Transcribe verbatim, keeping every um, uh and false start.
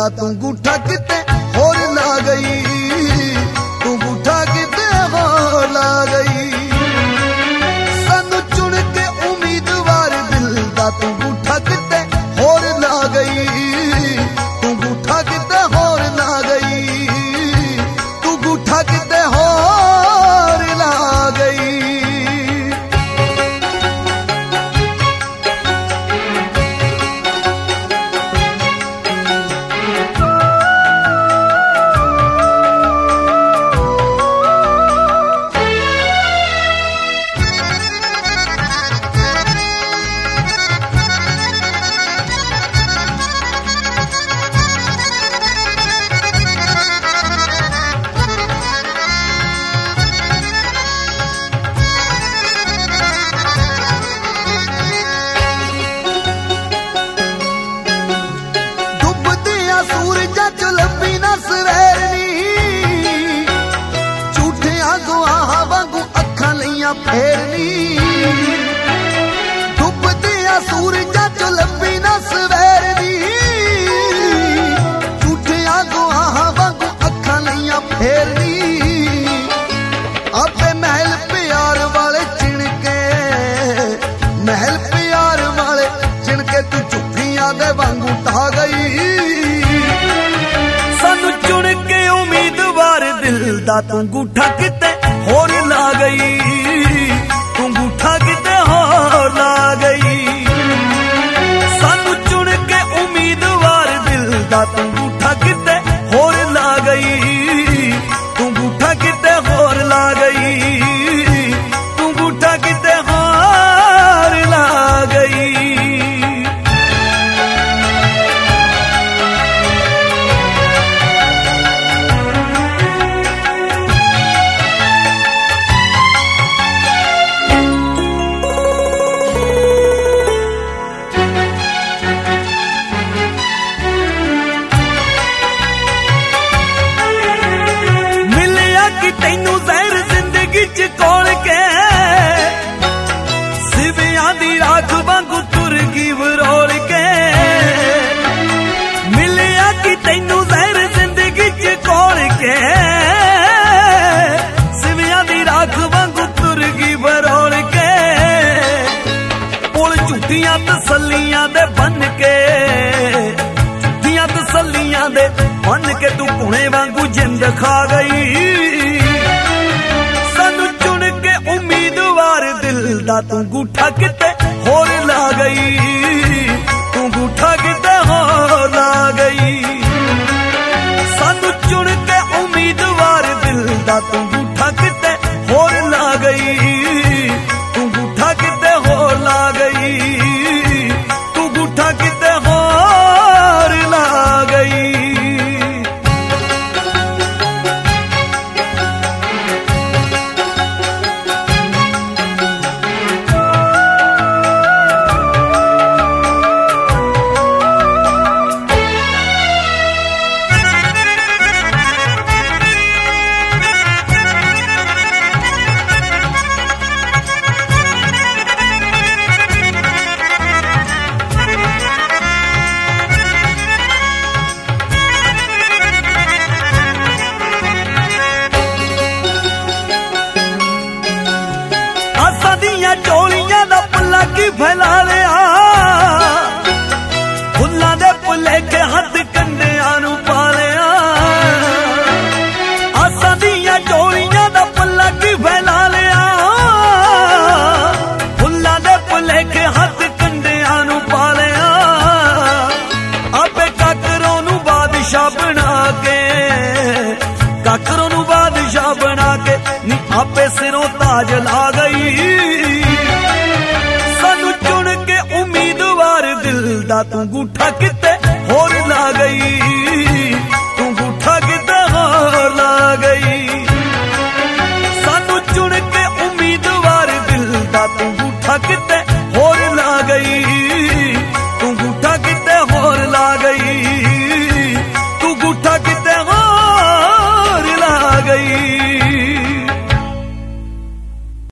दा तू गूठा किते होर ला गई, तू गूठा किते होर ला गई। सानू चुन के उम्मीदवार दिल दा तू गूठा किते होर ला गई, तू गूठा किते होर ला गई, तू गूठा किते होर ला गई। फेरनी डुबदिया सूरजा चो लंबी ना सवेरनी, झूठिया गुआह वांगू अखा लईया फेरनी। आपे महल प्यार वाले चिणके, महल प्यार वाले चिणके तू झूठिया दे वांगू ढा गई। सानू चुन के उम्मीदवार दिल दा तू गूठा किते होर ला गई, तू गूठा किते होर ला गई। सानू चुन के उम्मीदवार दिल दा तू गूठा किते होर ला गई, तू गूठा किते होर ला गई, तू गूठा किते होर ला गई। कोल के सिवियां दी राख वांगू तुर गई वरोल के, मिलिया कि तैनू जहर जिंदगी च कोल के, सिवियां दी राख वांगू तुर गई वरोल के। पुल झूठियां तसल्लियां दे बन के, झूठियां तसल्लियां दे बन के तू पुणे वांगू जिंद खा गई। दा तू गूठा किते होर ला गई, तू गूठा किते होर ला गई। सानू चुन के उम्मीदवार दिल दा तू गूठा किते होर ला गई, तू गूठा किते होर ला गई, तू गूठा किते होर ला गई। चोलियां दा पल्ला की फैला लिया, फुल्लां दे पुले के हथ कंडियां नू पा लिया। आसां दियां चोलियां दा पल्ला की फैला लिया, फुल्लां दे पुले के हथ कंडियां नू पा लिया। आपे काकरों नू बादशाह बना के, काकरों नू बादशाह बना के नी आपे सिरों ताज ला गई। तू गूठा किते